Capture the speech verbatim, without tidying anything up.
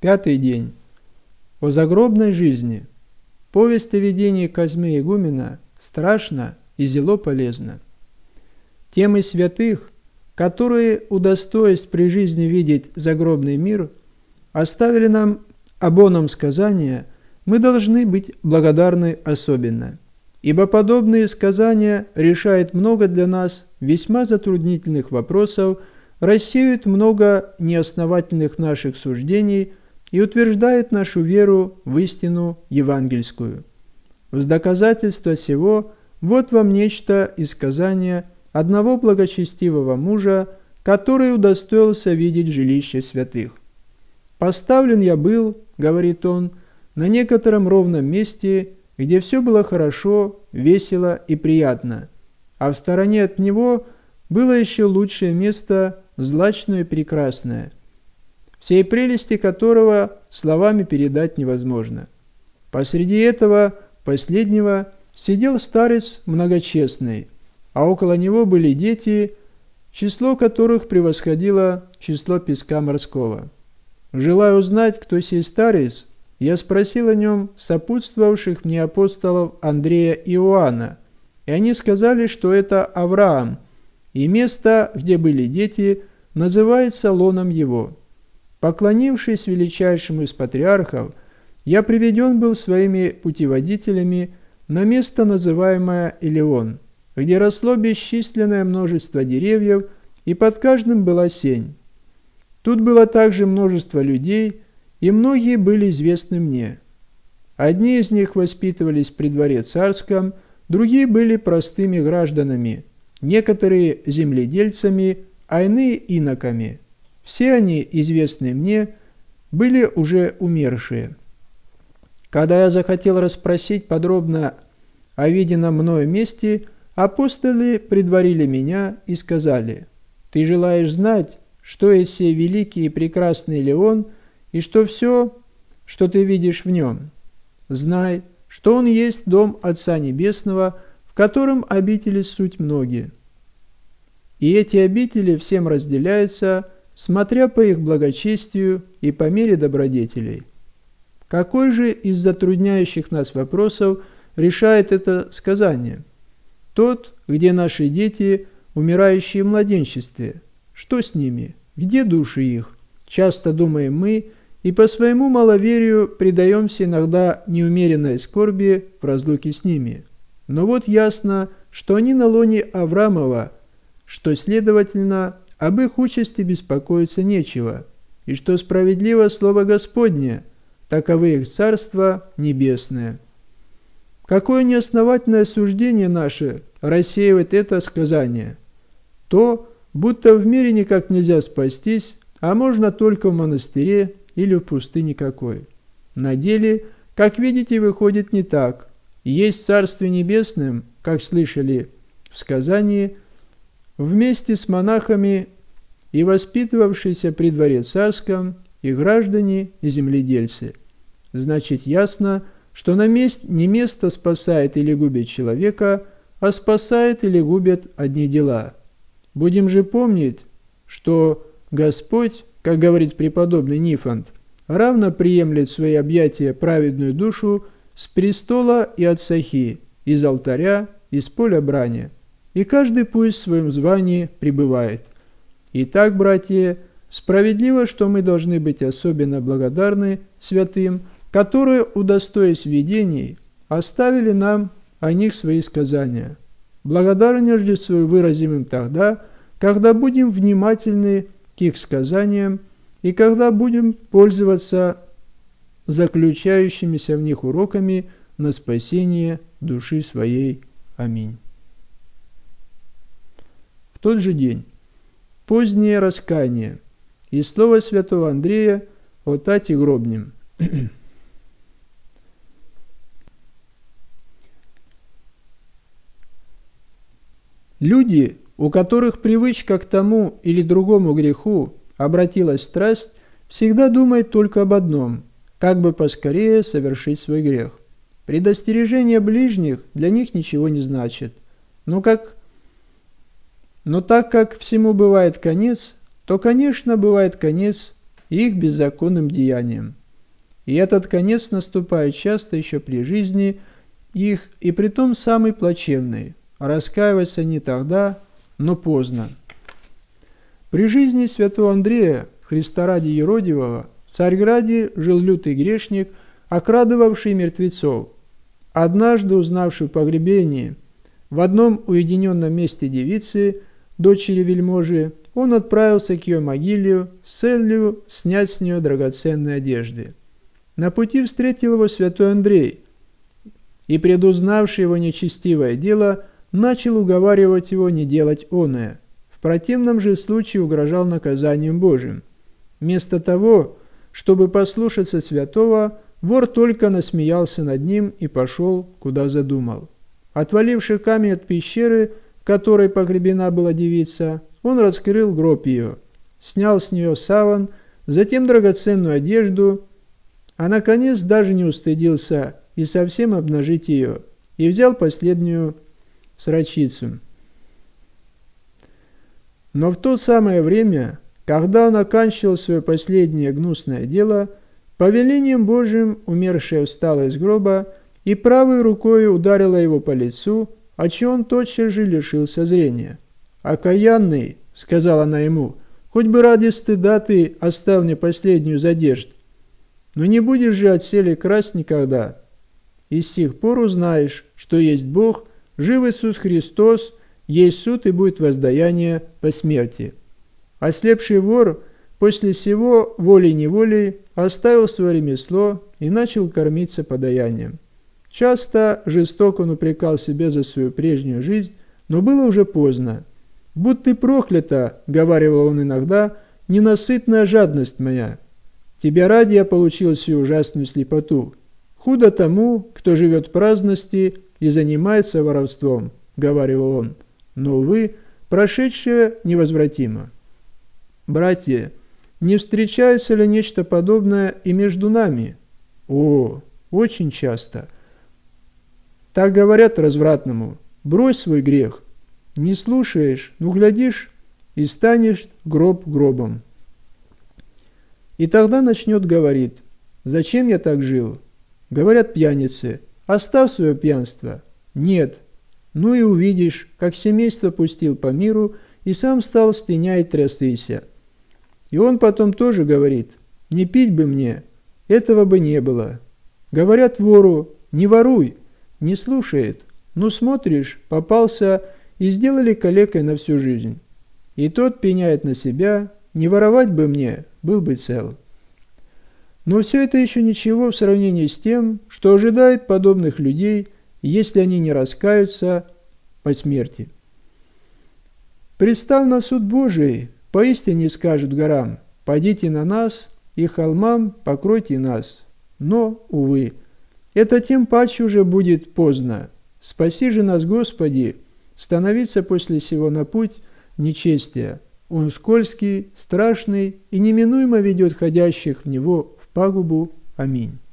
Пятый день. О загробной жизни. Повесть о видении Козьмы Игумена страшна и зело полезна. Темы святых, которые, удостоясь при жизни видеть загробный мир, оставили нам обоном сказания, мы должны быть благодарны особенно, ибо подобные сказания решают много для нас весьма затруднительных вопросов, рассеют много неосновательных наших суждений и утверждают нашу веру в истину евангельскую. В доказательство сего вот вам нечто из сказания одного благочестивого мужа, который удостоился видеть жилище святых. «Поставлен я был, — говорит он, — на некотором ровном месте, где все было хорошо, весело и приятно, а в стороне от него было еще лучшее место, злачное и прекрасное, всей прелести которого словами передать невозможно. Посреди этого последнего сидел старец многочестный, а около него были дети, число которых превосходило число песка морского. Желая узнать, кто сей старец, я спросил о нем сопутствовавших мне апостолов Андрея и Иоанна, и они сказали, что это Авраам, и место, где были дети, называется лоном его. Поклонившись величайшему из патриархов, я приведен был своими путеводителями на место, называемое Илион, где росло бесчисленное множество деревьев, и под каждым была сень. Тут было также множество людей, и многие были известны мне. Одни из них воспитывались при дворе царском, другие были простыми гражданами, некоторые земледельцами, а иные иноками. Все они, известные мне, были уже умершие. Когда я захотел расспросить подробно о виденном мною месте, апостолы предварили меня и сказали: «Ты желаешь знать, что есть сей великий и прекрасный Леон, и что все, что ты видишь в нем? Знай, что он есть дом Отца Небесного, в котором обители суть многие. И эти обители всем разделяются, смотря по их благочестию и по мере добродетелей». Какой же из затрудняющих нас вопросов решает это сказание? Тот, где наши дети, умирающие в младенчестве. Что с ними? Где души их? Часто думаем мы, и по своему маловерию предаемся иногда неумеренной скорби в разлуке с ними. Но вот ясно, что они на лоне Авраамова, что, следовательно, об их участи беспокоиться нечего, и что справедливо слово Господне, таковы их царство небесное. Какое неосновательное суждение наше рассеивает это сказание? То, будто в мире никак нельзя спастись, а можно только в монастыре или в пустыне какой. На деле, как видите, выходит не так. Есть Царствие Небесным, как слышали в сказании, вместе с монахами и воспитывавшиеся при дворе царском, и граждане, и земледельцы. Значит, ясно, что на мест, не место спасает или губит человека, а спасает или губит одни дела. Будем же помнить, что Господь, как говорит преподобный Нифонт, равно приемлет в свои объятия праведную душу с престола и от сахи, из алтаря, из поля брани, и каждый пусть в своем звании пребывает. Итак, братья, справедливо, что мы должны быть особенно благодарны святым, которые, удостоясь видений, оставили нам о них свои сказания. Благодарность же свою выразим им тогда, когда будем внимательны к их сказаниям и когда будем пользоваться заключающимися в них уроками на спасение души своей. Аминь. В тот же день. Позднее раскаяние. И слово святого Андрея о Тате Гробнем. Люди, у которых привычка к тому или другому греху обратилась страсть, всегда думают только об одном – как бы поскорее совершить свой грех. Предостережение ближних для них ничего не значит. Но, как... Но так как всему бывает конец, то, конечно, бывает конец и их беззаконным деяниям. И этот конец наступает часто еще при жизни их, и притом самый плачевный. Раскаиваться они тогда, но поздно. При жизни святого Андрея, Христа ради Еродивого, в Царьграде жил лютый грешник, окрадывавший мертвецов. Однажды, узнавший в погребении в одном уединенном месте девицы, дочери вельможи, он отправился к ее могиле с целью снять с нее драгоценные одежды. На пути встретил его святой Андрей, и, предузнавший его нечестивое дело, начал уговаривать его не делать оное. В противном же случае угрожал наказанием Божиим. Вместо того, чтобы послушаться святого, вор только насмеялся над ним и пошел, куда задумал. Отваливши камень от пещеры, в которой погребена была девица, он раскрыл гроб ее, снял с нее саван, затем драгоценную одежду, а наконец даже не устыдился и совсем обнажить ее, и взял последнюю срочицу. Но в то самое время, когда он оканчивал свое последнее гнусное дело, повелением Божиим умершая встала из гроба и правой рукой ударила его по лицу, отчего он тотчас же лишился зрения. «Окаянный», — сказала она ему, — «хоть бы ради стыда ты оставь мне последнюю из одежд, но не будешь же отселе красть никогда. И с тех пор узнаешь, что есть Бог, жив Иисус Христос, есть суд и будет воздаяние по смерти». Ослепший вор после сего волей-неволей оставил свое ремесло и начал кормиться подаянием. Часто жестоко он упрекал себя за свою прежнюю жизнь, но было уже поздно. «Будь ты проклята, — говаривал он иногда, — ненасытная жадность моя. Тебя ради я получил сию ужасную слепоту. Худо тому, кто живет в праздности и занимается воровством, — говаривал он, — но, увы, прошедшее невозвратимо». Братья, не встречается ли нечто подобное и между нами? О, очень часто. Так говорят развратному: брось свой грех. Не слушаешь, ну глядишь, и станешь гроб гробом. И тогда начнет говорить: зачем я так жил? Говорят пьяницы: оставь свое пьянство. Нет. Ну и увидишь, как семейство пустил по миру и сам стал стеня и трястися. И он потом тоже говорит: не пить бы мне, этого бы не было. Говорят вору: не воруй. Не слушает. Ну смотришь, попался, и сделали калекой на всю жизнь. И тот пеняет на себя: не воровать бы мне, был бы цел. Но все это еще ничего в сравнении с тем, что ожидает подобных людей, если они не раскаются по смерти. Представ на суд Божий, поистине скажут горам: «Падите на нас, и холмам покройте нас». Но, увы, это тем паче уже будет поздно. Спаси же нас, Господи, становиться после сего на путь нечестия. Он скользкий, страшный и неминуемо ведет ходящих в него в пагубу. Аминь.